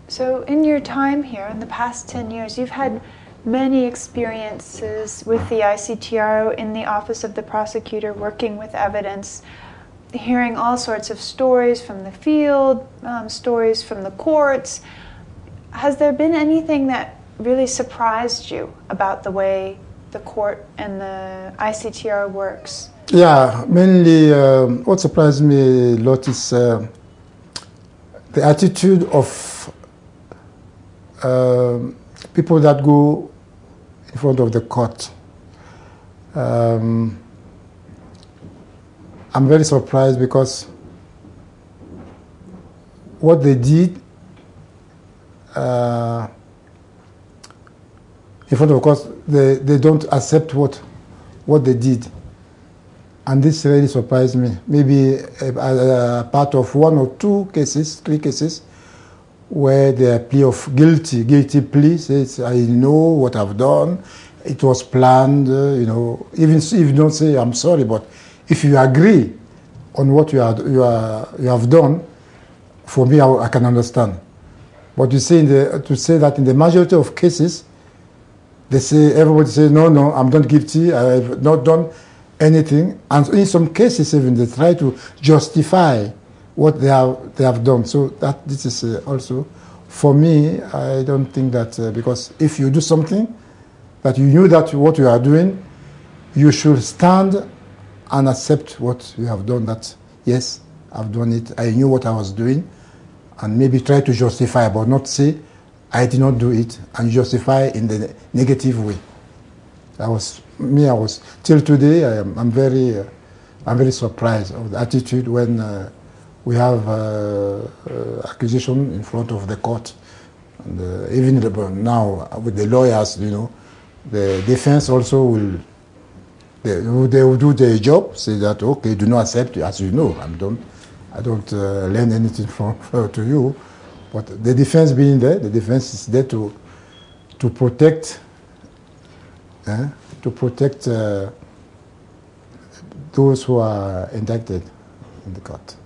So in your time here, in the past 10 years, you've had many experiences with the ICTR in the Office of the Prosecutor, working with evidence, hearing all sorts of stories from the field, stories from the courts. Has there been anything that really surprised you about the way the court and the ICTR works? Yeah, mainly what surprised me a lot is the attitude of people that go in front of the court. I'm very surprised because what they did in front of the court, they don't accept what they did. And this really surprised me. Maybe a part of one or two cases, 3 cases, where the plea of guilty plea says, I know what I've done, it was planned, even if you don't say I'm sorry, but if you agree on what you have done, for me, I can understand. But you say to say that in the majority of cases, everybody says, no, I'm not guilty, I have not done anything, and in some cases even they try to justify what they have done. So this is also, for me, I don't think that because if you do something that you knew that what you are doing, you should stand and accept what you have done. That yes, I've done it. I knew what I was doing, and maybe try to justify, but not say I did not do it and justify in the negative way. I was till today. I'm very surprised of the attitude when we have accusation in front of the court, and even now with the lawyers, the defense also will do their job. Say that okay, do not accept. As you know, I don't learn anything from to you, but the defense being there, the defense is there to protect. To protect those who are indicted in the court.